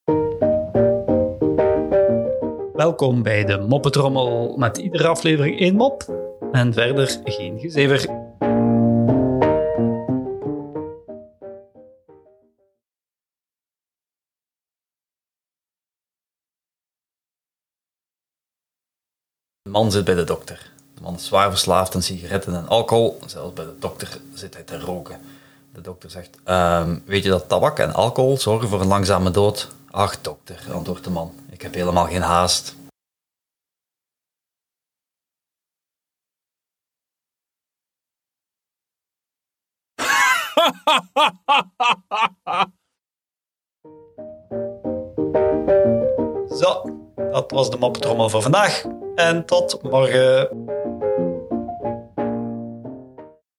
Welkom bij de Moppetrommel met iedere aflevering 1 mop en verder geen gezever. Een man zit bij de dokter. De man is zwaar verslaafd aan sigaretten en alcohol. Zelfs bij de dokter zit hij te roken. De dokter zegt, weet je dat tabak en alcohol zorgen voor een langzame dood? Ach dokter, antwoordt de man, ik heb helemaal geen haast. Zo, dat was de Moppetrommel voor vandaag en tot morgen.